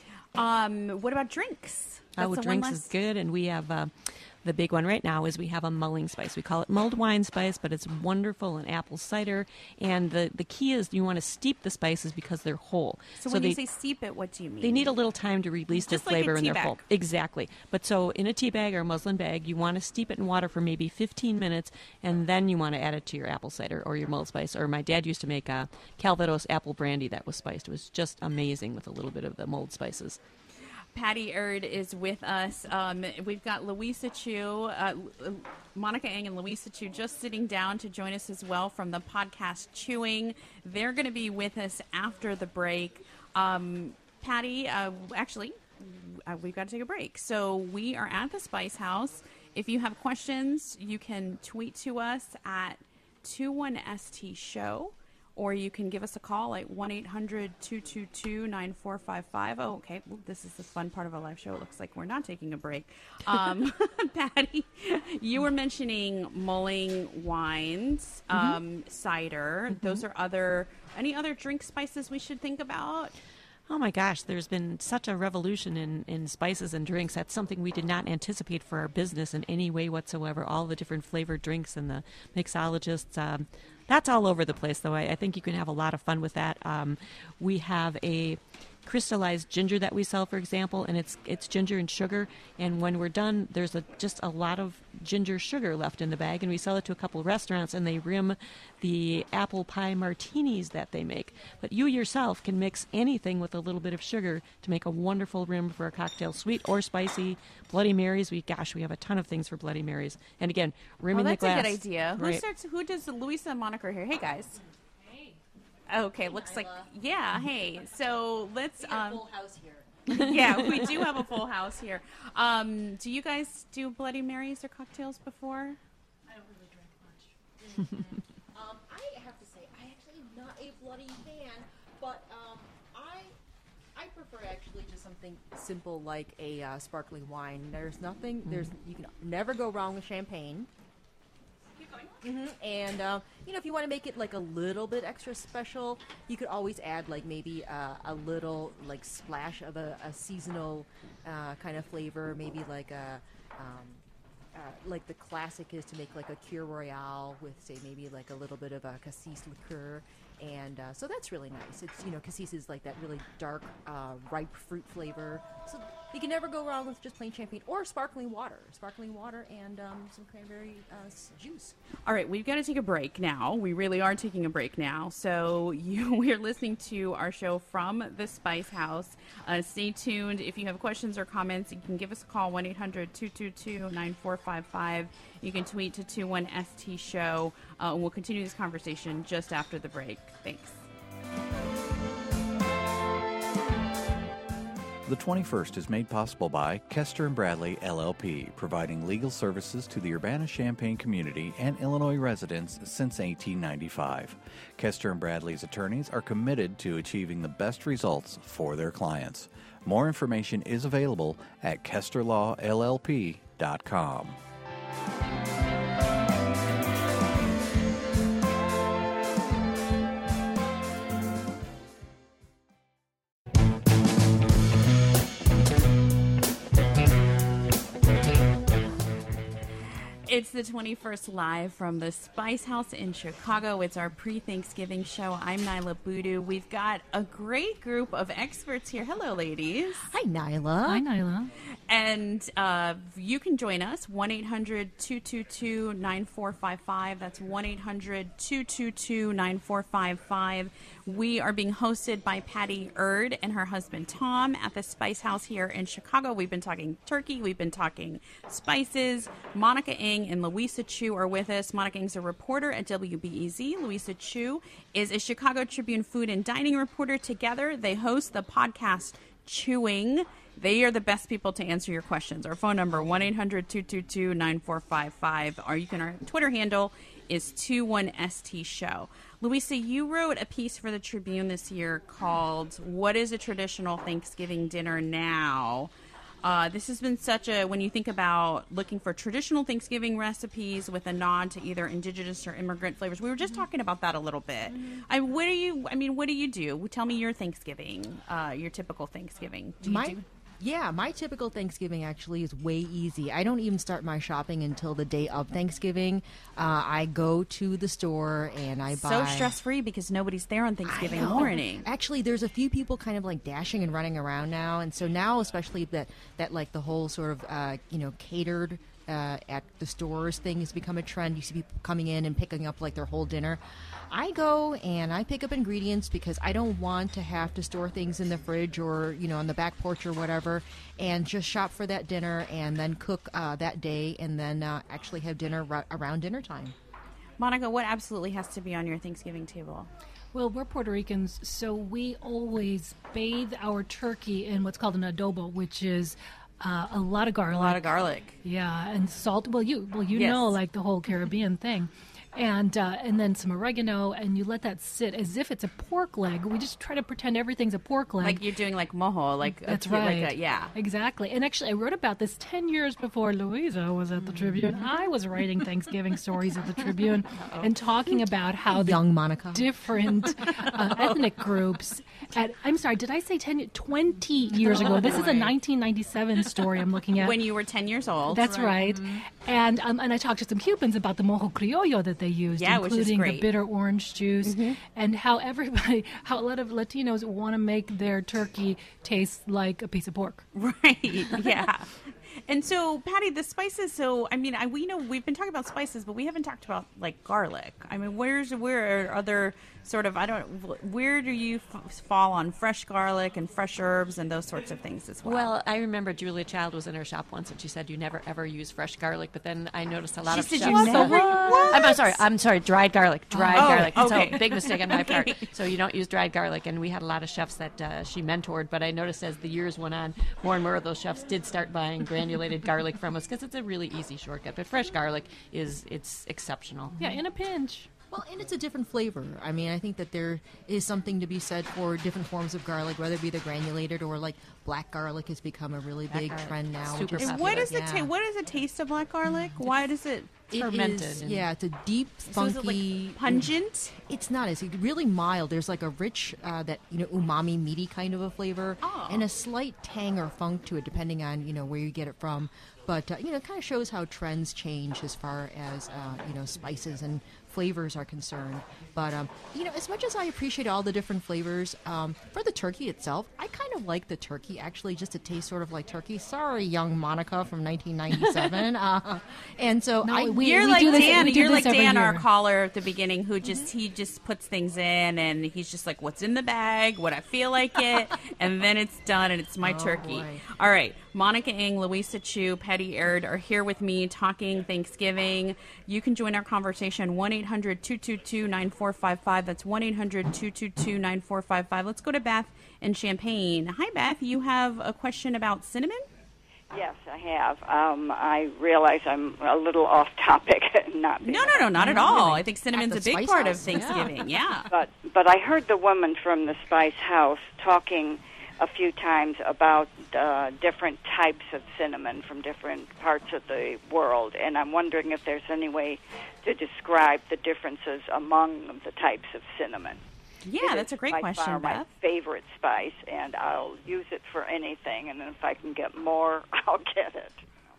Um, what about drinks? That's Oh, the one drinks less- is good, and we have uh, the big one right now is we have a mulling spice. We call it mulled wine spice, but it's wonderful in apple cider. And the, the key is you want to steep the spices because they're whole. So, when they, you say steep it, what do you mean? they need a little time to release their Just like a flavor in tea their bag. whole. Exactly. But so in a tea bag or a muslin bag, you want to steep it in water for maybe fifteen minutes, and then you want to add it to your apple cider or your mulled spice. Or my dad used to make a Calvados apple brandy that was spiced. It was just amazing with a little bit of the mulled spices. Patty Erd is with us. Um, we've got Louisa Chu, uh, L- Monica Eng and Louisa Chu just sitting down to join us as well from the podcast Chewing. They're going to be with us after the break. Um, Patty, uh, actually, uh, we've got to take a break. So we are at the Spice House. If you have questions, you can tweet to us at twenty-one S T show. Or you can give us a call at one eight hundred two two two nine four five five. Oh, okay. Well, this is the fun part of our live show. It looks like we're not taking a break. Um, Patty, you were mentioning mulling wines, um, cider. Those are other, any other drink spices we should think about? Oh my gosh, there's been such a revolution in, in spices and drinks. That's something we did not anticipate for our business in any way whatsoever. All the different flavored drinks and the mixologists. Um, that's all over the place, though. I, I think you can have a lot of fun with that. Um, we have a crystallized ginger that we sell, for example, and it's it's ginger and sugar. And when we're done, there's a, just a lot of ginger sugar left in the bag, and we sell it to a couple of restaurants, and they rim the apple pie martinis that they make. But you yourself can mix anything with a little bit of sugar to make a wonderful rim for a cocktail, sweet or spicy. Bloody Marys, we gosh, we have a ton of things for Bloody Marys. And again, rimming Oh, the that's glass. a good idea. Who Right. starts? Who does Louisa and Monica are here? Hey, guys. Okay, looks like yeah. Hey, so let's. Um, Full house here. yeah, we do have a full house here. Um, do you guys do Bloody Marys or cocktails before? I don't really drink much. um, I have to say, I actually am not a bloody fan, but um, I I prefer actually just something simple like a uh, sparkling wine. There's nothing. There's you can never go wrong with champagne. Mm-hmm. And uh, you know, if you want to make it like a little bit extra special, you could always add like maybe uh, a little like splash of a, a seasonal uh, kind of flavor, maybe like a um, uh, like the classic is to make like a Cure Royale with say maybe like a little bit of a cassis liqueur. And uh, so that's really nice. It's, you know, cassis is like that really dark, uh, ripe fruit flavor. So you can never go wrong with just plain champagne or sparkling water. Sparkling water and um, some cranberry uh, s- juice. All right, we've got to take a break now. We really are taking a break now. So you, we're listening to our show from the Spice House. Uh, stay tuned. If you have questions or comments, you can give us a call, one eight hundred two two two nine four five five. You can tweet to two one S T show. Uh, and we'll continue this conversation just after the break. Thanks. The twenty-first is made possible by Kester and Bradley, L L P, providing legal services to the Urbana-Champaign community and Illinois residents since eighteen ninety-five. Kester and Bradley's attorneys are committed to achieving the best results for their clients. More information is available at kester law l l p dot com. It's the twenty-first live from the Spice House in Chicago. It's our pre-Thanksgiving show. I'm Nyla Boodoo. We've got a great group of experts here. Hello, ladies. Hi, Nyla. Hi, Nyla. And uh, you can join us, one eight hundred two two two nine four five five. That's one eight hundred two two two nine four five five. We are being hosted by Patty Erd and her husband Tom at the Spice House here in Chicago. We've been talking turkey. We've been talking spices. Monica Ng and Louisa Chu are with us. Monica Ng's a reporter at W B E Z. Louisa Chu is a Chicago Tribune food and dining reporter. Together, they host the podcast Chewing. They are the best people to answer your questions. Our phone number, one eight hundred two two two nine four five five. Or you can, our Twitter handle is two one S T show. Louisa, you wrote a piece for the Tribune this year called What is a Traditional Thanksgiving Dinner Now? Uh, this has been such a, when you think about looking for traditional Thanksgiving recipes with a nod to either indigenous or immigrant flavors. We were just mm-hmm. talking about that a little bit. Mm-hmm. I, what do you, I mean, what do you do? Tell me your Thanksgiving, uh, your typical Thanksgiving. Do you My- do? Yeah, my typical Thanksgiving actually is way easy. I don't even start my shopping until the day of Thanksgiving. Uh, I go to the store and I buy... So stress-free because nobody's there on Thanksgiving morning. Actually, there's a few people kind of like dashing and running around now. And so now especially that, that like the whole sort of, uh, you know, catered uh, at the stores thing has become a trend. You see people coming in and picking up like their whole dinner. I go and I pick up ingredients because I don't want to have to store things in the fridge or, you know, on the back porch or whatever, and just shop for that dinner and then cook uh, that day and then uh, actually have dinner r- around dinner time. Monica, what absolutely has to be on your Thanksgiving table? Well, we're Puerto Ricans, so we always bathe our turkey in what's called an adobo, which is uh, a lot of garlic. A lot of garlic. Yeah, and salt. Well, you well you Yes. know, like the whole Caribbean thing. And uh, and then some oregano, and you let that sit as if it's a pork leg. We just try to pretend everything's a pork leg. Like you're doing like mojo, like That's a, right. Like a, yeah, exactly. And actually, I wrote about this ten years before Louisa was at the Tribune. I was writing Thanksgiving stories at the Tribune and talking about how the Young Monica. different uh, ethnic groups. At I'm sorry, did I say ten? twenty years ago. This is a nineteen ninety-seven story I'm looking at. when you were ten years old. That's right. Mm-hmm. And um, and I talked to some Cubans about the mojo criollo that they used, Yeah, which is including great. the bitter orange juice, mm-hmm. and how everybody, how a lot of Latinos want to make their turkey taste like a piece of pork. Right. Yeah. And so, Patty, the spices. So, I mean, I, we know we've been talking about spices, but we haven't talked about like garlic. I mean, where's where are other sort of I don't where do you f- fall on fresh garlic and fresh herbs and those sorts of things as well? Well, I remember Julia Child was in her shop once, and she said you never ever use fresh garlic. But then I noticed a lot She of said chefs. you said- never- What? I'm, I'm sorry. I'm sorry. Dried garlic. Dried Oh, garlic. okay. So big mistake on my part. So you don't use dried garlic, and we had a lot of chefs that uh, she mentored. But I noticed as the years went on, more and more of those chefs did start buying granulated garlic from us because it's a really easy shortcut. But fresh garlic is it's exceptional. Yeah, in a pinch. Well, and it's a different flavor. I mean, I think that there is something to be said for different forms of garlic, whether it be the granulated or like black garlic has become a really Black big garlic. trend now. Super which is, And what is the yeah. ta- what is the taste of black garlic? Why does it? It fermented is- and- yeah, it's a deep, So is it funky, like pungent? It's not. It's really mild. There's like a rich, uh, that you know, umami, meaty kind of a flavor, Oh. and a slight tang or funk to it, depending on you know where you get it from. But, uh, you know, it kind of shows how trends change as far as, uh, you know, spices and flavors are concerned. But, um, you know, as much as I appreciate all the different flavors, um, for the turkey itself, I kind of like the turkey, actually, just to taste sort of like turkey. Sorry, young Monica from nineteen ninety-seven. uh, and so No, I... we, you're we like do this- Dan. we do You're this like every Dan, our year. caller at the beginning, who just he just puts things in, and he's just like, "What's in the bag? What I feel like it," and then it's done, and it's my Oh, turkey. boy. All right, Monica Ng, Louisa Chu, Patty Aird are here with me talking Thanksgiving. You can join our conversation one eight hundred two two two nine four five five. That's one eight hundred two two two nine four five five. Let's go to Beth in Champaign. Hi, Beth. You have a question about cinnamon? Yes, I have. Um, I realize I'm a little off topic. Not No, no, no, not at all. I think cinnamon's At a the big Spice part of House, yeah. Thanksgiving. Yeah. But but I heard the woman from the Spice House talking a few times about uh, different types of cinnamon from different parts of the world, and I'm wondering if there's any way to describe the differences among the types of cinnamon. Yeah, It that's is a great by question, far my Beth. favorite spice, and I'll use it for anything. And then if I can get more, I'll get it.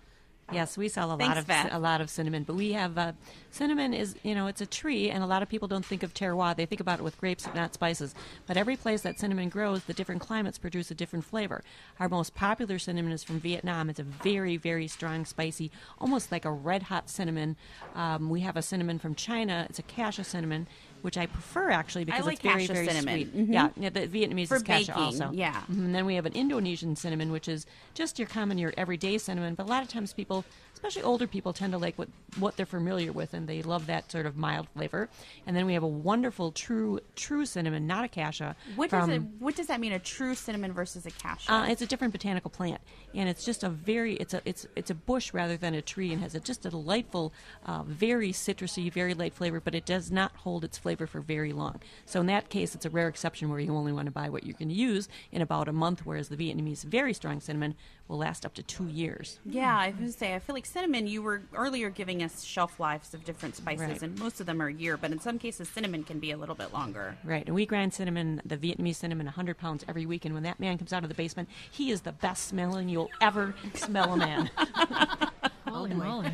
Yes, we sell a Thanks, lot of Beth. a lot of cinnamon, but we have uh, cinnamon is you know it's a tree, and a lot of people don't think of terroir. They think about it with grapes, not spices. But every place that cinnamon grows, the different climates produce a different flavor. Our most popular cinnamon is from Vietnam. It's a very, very strong, spicy, almost like a red hot cinnamon. Um, we have a cinnamon from China. It's a cassia cinnamon, which I prefer actually because like it's very, cassia very cinnamon. sweet. Mhm. Yeah, yeah, the Vietnamese For is cassia baking, also. yeah. Mhm. And then we have an Indonesian cinnamon, which is just your common, your everyday cinnamon. But a lot of times people, especially older people, tend to like what, what they're familiar with, and they love that sort of mild flavor. And then we have a wonderful true true cinnamon, not a cassia. What from, does it? What does that mean? A true cinnamon versus a cassia? uh, it's a different botanical plant, and it's just a very it's a it's it's a bush rather than a tree, and has a, just a delightful, uh, very citrusy, very light flavor. But it does not hold its flavor for very long. So in that case, it's a rare exception where you only want to buy what you're going to use in about a month, whereas the Vietnamese very strong cinnamon will last up to two years. Yeah, I was going to say, I feel like cinnamon, you were earlier giving us shelf lives of different spices, Right. and most of them are a year, but in some cases, cinnamon can be a little bit longer. Right, and we grind cinnamon, the Vietnamese cinnamon, one hundred pounds every week, and when that man comes out of the basement, he is the best smelling you'll ever smell a man. Holy moly.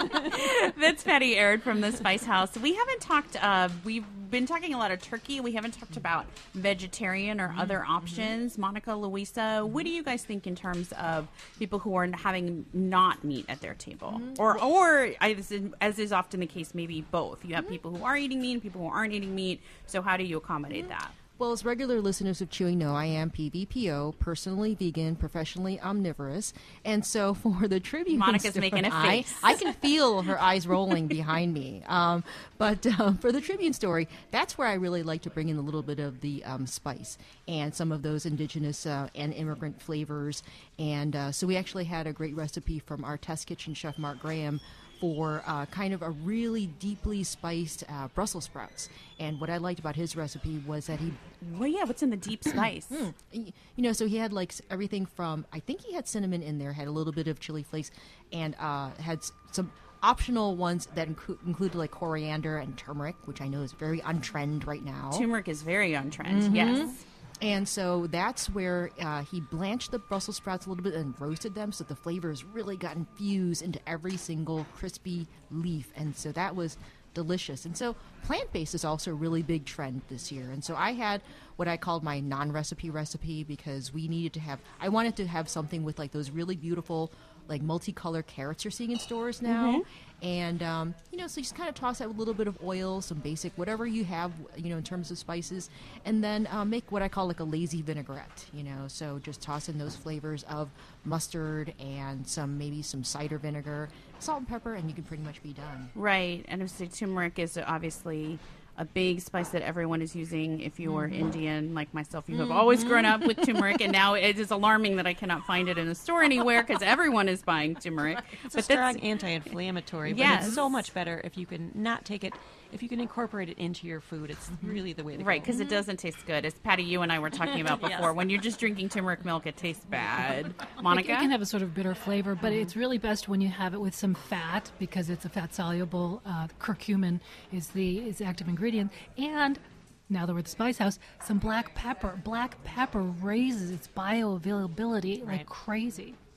That's Patty Aird from the Spice House. We haven't talked, uh, we've been talking a lot of turkey. We haven't talked about vegetarian or other options. Monica, Louisa, what do you guys think in terms of people who are having not meat at their table? Or, or as is- as is often the case, maybe both. You have people who are eating meat and people who aren't eating meat. So how do you accommodate that? Well, as regular listeners of Chewing know, I am P V P O, personally vegan, professionally omnivorous. And so for the Tribune Monica's story, making a I, face. I can feel her eyes rolling behind me. Um, but uh, for the Tribune story, that's where I really like to bring in a little bit of the um, spice and some of those indigenous uh, and immigrant flavors. And uh, so we actually had a great recipe from our test kitchen chef, Mark Graham, for uh, kind of a really deeply spiced uh, Brussels sprouts. And what I liked about his recipe was that he Well, yeah, what's in the deep spice? Y- you know, so he had like s- everything from, I think he had cinnamon in there, had a little bit of chili flakes, and uh, had s- some optional ones that inclu- included like coriander and turmeric, which I know is very on trend right now. Turmeric is very on trend, Mhm. yes. And so that's where uh, he blanched the Brussels sprouts a little bit and roasted them so the flavors really got infused into every single crispy leaf. And so that was delicious. And so plant-based is also a really big trend this year. And so I had what I called my non-recipe recipe because we needed to have, I wanted to have something with like those really beautiful like multicolor carrots you're seeing in stores now. Mhm. And, um, you know, so you just kind of toss that with a little bit of oil, some basic, whatever you have, you know, in terms of spices, and then uh, make what I call like a lazy vinaigrette, you know. So just toss in those flavors of mustard and some, maybe some cider vinegar, salt and pepper, and you can pretty much be done. Right, and obviously turmeric is obviously a big spice that everyone is using. If you are Mhm. Indian like myself, you have always grown up with turmeric, and now it is alarming that I cannot find it in a store anywhere because everyone is buying turmeric. It's a But strong that's- anti-inflammatory, but Yes. it's so much better if you can not take it, if you can incorporate it into your food. It's really the way to Right, go. because it doesn't taste good. As Patty, you and I were talking about Yes. before, when you're just drinking turmeric milk, it tastes bad. It, Monica? it can have a sort of bitter flavor, but it's really best when you have it with some fat because it's a fat soluble. Uh, curcumin is the is the active ingredient, and now that we're at the Spice House, some black pepper. Black pepper raises its bioavailability like Right. crazy.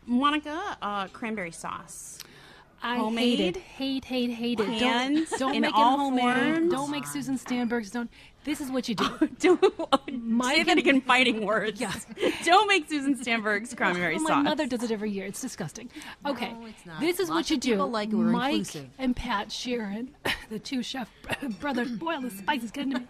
Monica, uh, cranberry sauce. I Homemade? hate it. Hate, hate, hate it. Canned Don't, don't in make all it homemade. forms? Don't make Susan Stanberg's. Don't. This is what you do. Don't, My say that again, fighting words. Yes. Don't make Susan Stanberg's cranberry Well, sauce. my mother does it every year. It's disgusting. Okay. No, it's not. This is Lots what you of people do. like it. We're Mike inclusive. and Pat Sharon, the two chef brothers, boy, the spice is getting to me.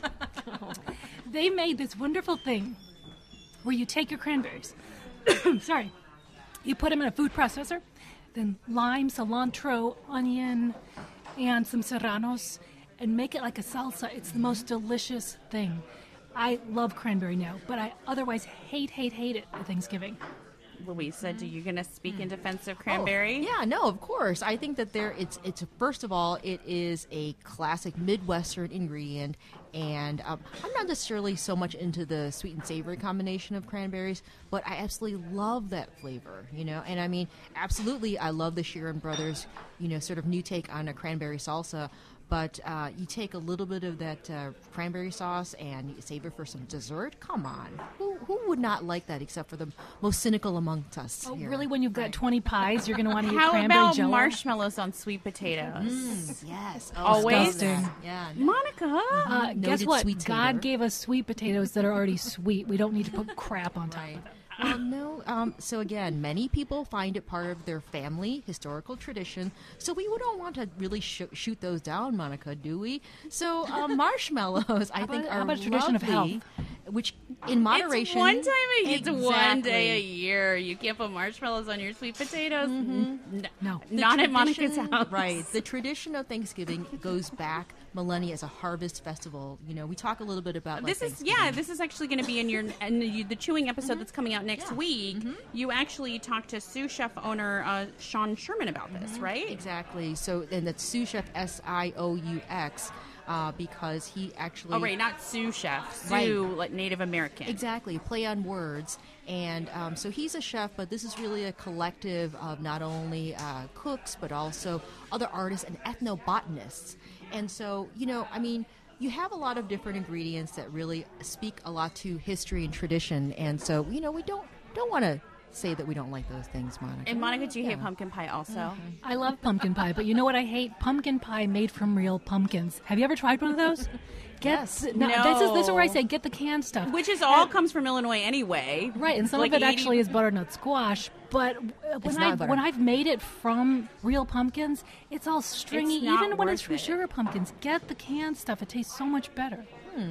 They made this wonderful thing where you take your cranberries. Sorry. You put them in a food processor, then lime, cilantro, onion, and some serranos, and make it like a salsa. It's the most delicious thing. I love cranberry now, but I otherwise hate, hate, hate it at Thanksgiving. Louisa, do you going to speak in defense of cranberry? Oh, yeah, no, of course. I think that there, it's, it's first of all, it is a classic Midwestern ingredient, and um, I'm not necessarily so much into the sweet and savory combination of cranberries, but I absolutely love that flavor, you know. And I mean, absolutely, I love the Sharon Brothers, you know, sort of new take on a cranberry salsa. But uh, you take a little bit of that uh, cranberry sauce and you save it for some dessert. Come on, who who would not like that except for the most cynical amongst us? Oh, here. really? When you've got twenty pies, you're going to want to eat How cranberry about jello? marshmallows on sweet potatoes? Mm, yes, oh, Always? disgusting. Yeah. Monica. Uh, Noted guess what? sweet tater. God gave us sweet potatoes that are already sweet. We don't need to put crap on top of it. Well, no. Um, so again, many people find it part of their family historical tradition. So we don't want to really sh- shoot those down, Monica, do we? So uh, marshmallows, I How think, about- are how about a tradition of lovely, which in moderation. It's one time a year. It's one day a Exactly. year. You can't put marshmallows on your sweet potatoes. Mm-hmm. No, No. The not at Monica's tradition- house. Right. The tradition of Thanksgiving goes back millennia as a harvest festival. You know, we talk a little bit about like, This is Thanksgiving. yeah. This is actually going to be in your in the, the chewing episode that's coming out next Yeah. week. You actually talked to sous chef owner uh, Sean Sherman about this, right? Exactly. So, and that's sous chef, S I O U X, uh, because he actually. Oh, right, not sous chef, sous Right. like Native American. Exactly, play on words. And um, so he's a chef, but this is really a collective of not only uh, cooks, but also other artists and ethnobotanists. And so, you know, I mean, you have a lot of different ingredients that really speak a lot to history and tradition. And so, you know, we don't don't want to say that we don't like those things, Monica. And Monica, do you Yeah. hate pumpkin pie also? I love pumpkin pie, but you know what I hate? Pumpkin pie made from real pumpkins. Have you ever tried one of those? Get, Yes. No, This is this is where I No. say get the canned stuff. Which is all comes from Illinois anyway. Right, and some Like of it eighty actually is butternut squash. But uh, when not I butter. when I've made it from real pumpkins, it's all stringy. It's not Even when it's worth from it. sugar pumpkins, get the canned stuff. It tastes so much better.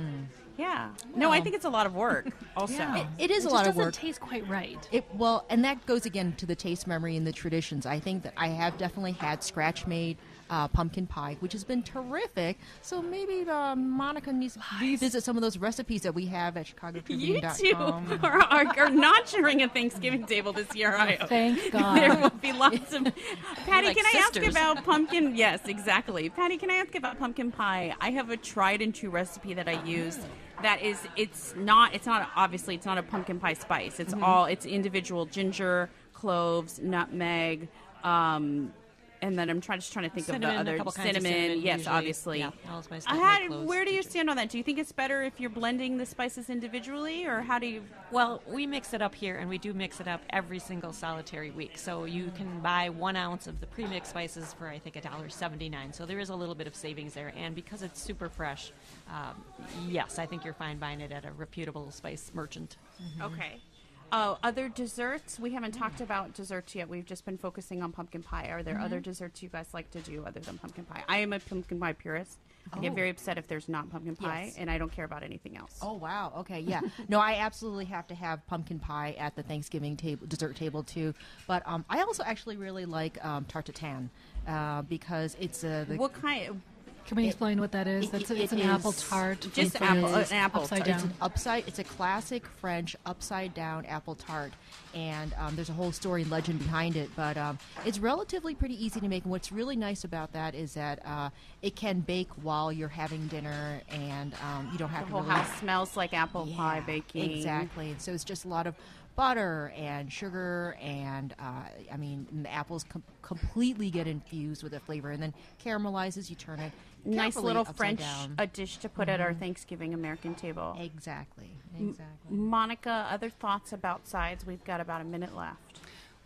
Yeah. No, I think it's a lot of work. Also, Yeah. It is it a lot just of doesn't work. taste quite right. It, well, and that goes again to the taste memory and the traditions. I think that I have definitely had scratch made uh, pumpkin pie, which has been terrific. So maybe uh, Monica needs to revisit some of those recipes that we have at Chicago Tribune you dot two com. are, are, are not sharing a Thanksgiving table this year. I hope. Thank God. There will be lots of. Patty, like can I sisters. ask about pumpkin? Yes, exactly. Patty, can I ask about pumpkin pie? I have a tried and true recipe that I use. That is, it's not. It's not obviously. It's not a pumpkin pie spice. It's all. It's individual ginger, cloves, nutmeg. Um, and then I'm trying, just trying to think Cinnamon, of a the other couple kinds of cinnamon. cinnamon, Yes, usually. obviously. Yeah, allspice, I nutmeg, had, cloves, where do you ginger. stand on that? Do you think it's better if you're blending the spices individually, or how do you? Well, we mix it up here, and we do mix it up every single solitary week. So you can buy one ounce of the premixed spices for, I think, one dollar seventy-nine. So there is a little bit of savings there. And because it's super fresh, um, yes, I think you're fine buying it at a reputable spice merchant. Okay. Uh, other desserts? We haven't talked about desserts yet. We've just been focusing on pumpkin pie. Are there other desserts you guys like to do other than pumpkin pie? I am a pumpkin pie purist. I get Oh. very upset if there's not pumpkin pie, Yes. and I don't care about anything else. Oh wow! Okay, yeah. No, I absolutely have to have pumpkin pie at the Thanksgiving table, dessert table too. But um, I also actually really like um, tarte tatin uh, because it's uh, the What kind? Can we explain what that is? It- That's it it's an is apple tart. Just with apple- the an apple upside tart. It's down. an upside. It's a classic French upside down apple tart, and um, there's a whole story and legend behind it. But um, it's relatively pretty easy to make. And what's really nice about that is that uh, it can bake while you're having dinner, and um, you don't have The to whole really house smells like apple pie Yeah, baking. Exactly. And so it's just a lot of butter and sugar, and uh, I mean, and the apples com- completely get infused with the flavor, and then caramelizes. You turn it. Nice carefully little upside French down. a dish to put at our Thanksgiving American table. Exactly. Exactly. Monica, other thoughts about sides? We've got about a minute left.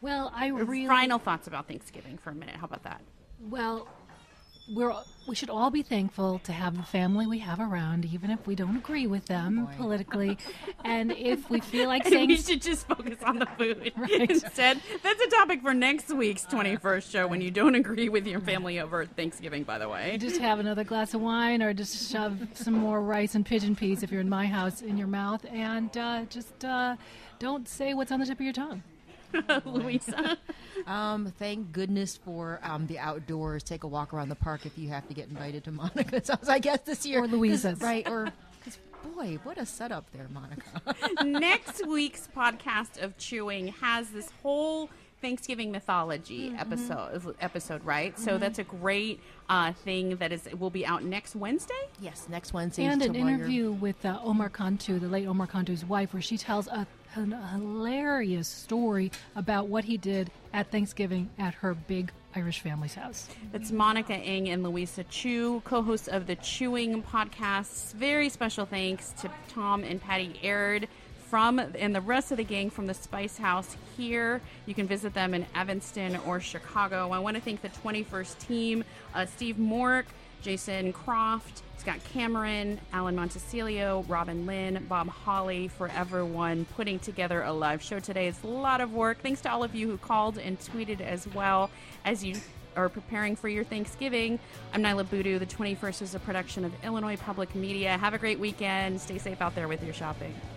Well, I really... Final thoughts about Thanksgiving for a minute. How about that? Well, we're we should all be thankful to have the family we have around, even if we don't agree with them Oh, politically. And if we feel like And saying... we should just focus on the food Right. instead. That's a topic for next week's twenty-first show when you don't agree with your family over Thanksgiving, by the way. Just have another glass of wine or just shove some more rice and pigeon peas if you're in my house in your mouth. And uh, just uh, don't say what's on the tip of your tongue. Louisa? Um, thank goodness for um, the outdoors. Take a walk around the park if you have to get invited to Monica's house, I guess, this year. Or Louisa's. Right, or... Because, boy, what a setup there, Monica. Next week's podcast of Chewing has this whole Thanksgiving mythology Mm-hmm. episode, episode, right? So that's a great uh, thing that is will be out next Wednesday. Yes, next Wednesday. And to an while you're- interview with uh, Omar Cantu, the late Omar Cantu's wife, where she tells a, a hilarious story about what he did at Thanksgiving at her big Irish family's house. It's Monica Ng and Louisa Chu, co-hosts of the Chewing podcasts. Very special thanks to Tom and Patty Aird from and the rest of the gang from the Spice House here. You can visit them in Evanston or Chicago. I want to thank the twenty-first team, uh, Steve Mork, Jason Croft, Scott Cameron, Alan Montecilio, Robin Lynn, Bob Hawley, for everyone putting together a live show today. It's a lot of work. Thanks to all of you who called and tweeted as well as you are preparing for your Thanksgiving. I'm Nyla Boodoo. The twenty-first is a production of Illinois Public Media. Have a great weekend. Stay safe out there with your shopping.